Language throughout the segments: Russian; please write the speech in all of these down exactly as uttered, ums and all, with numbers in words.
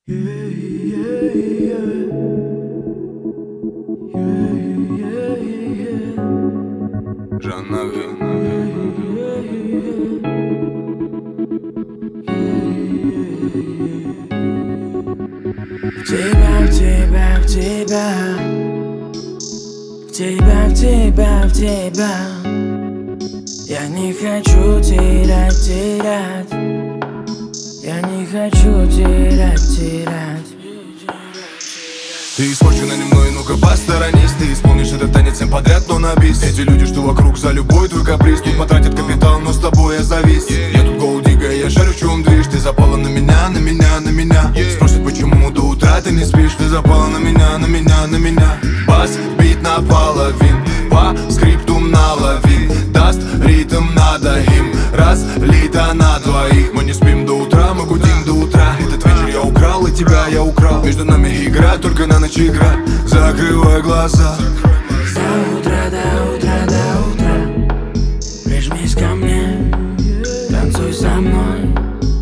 Жаннави. В тебя, в тебя, в тебя, в тебя, в тебя, в тебя. Я не хочу терять, терять. Я не хочу терять, терять. Ты испорчена не мной, ну-ка посторонись. Ты исполнишь этот танец всем подряд, но на бис. Эти люди, что вокруг, за любой твой каприз. Тут потратят капитал, но с тобой я завис. Я тут голдига, я жарю, в чем движ. Ты запала на меня, на меня, на меня. Спросят, почему до утра ты не спишь. Ты запала на меня, на меня, на меня. Бас, бит наполовин, по скрипту налови. Даст ритм, надо им разлито на двоих. Мы не спим до утра, мы гудим до утра. Этот вечер я украл, и тебя я украл. Между нами игра, только на ночь игра. Закрывай глаза. До утра, до утра, до утра. Прижмись ко мне, танцуй со мной.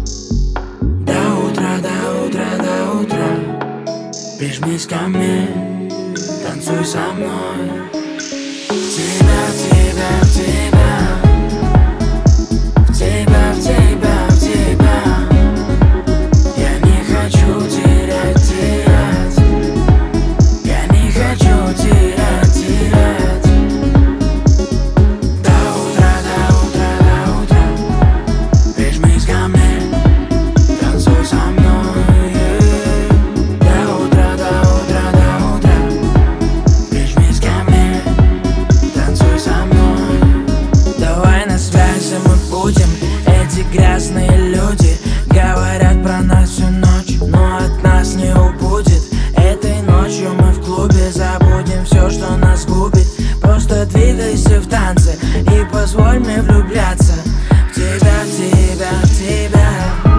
До утра, до утра, до утра. Прижмись ко мне, танцуй со мной. В тебя, в тебя, в тебя. В тебя, в тебя, в тебя. Я не хочу терять, терять. Я не хочу терять, терять. До утра, до утра, до утра. Прижмись ко мне, танцуй со мной. До утра, до утра, до утра. Прижмись ко мне, танцуй со мной. Давай на связи мы будем. Эти грязные люди говорят про нас всю ночь, но от нас не убудет. Этой ночью мы в клубе забудем все, что нас губит. Просто двигайся в танце и позволь мне влюбляться в тебя, в тебя, в тебя.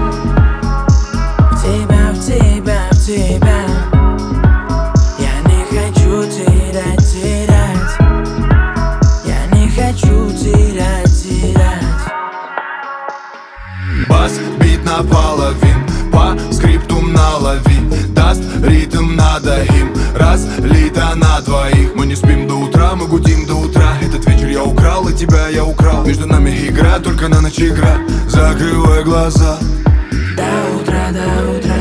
В тебя, в тебя, в тебя. Я не хочу терять, терять. Я не хочу терять, терять. Бас, бит наполовин, по скрипту налови. Даст ритм, надо им разлито на двоих. Мы не спим до утра, мы гудим до утра. Этот вечер я украл, и тебя я украл. Между нами игра, только на ночь игра. Закрывай глаза. До утра, до утра,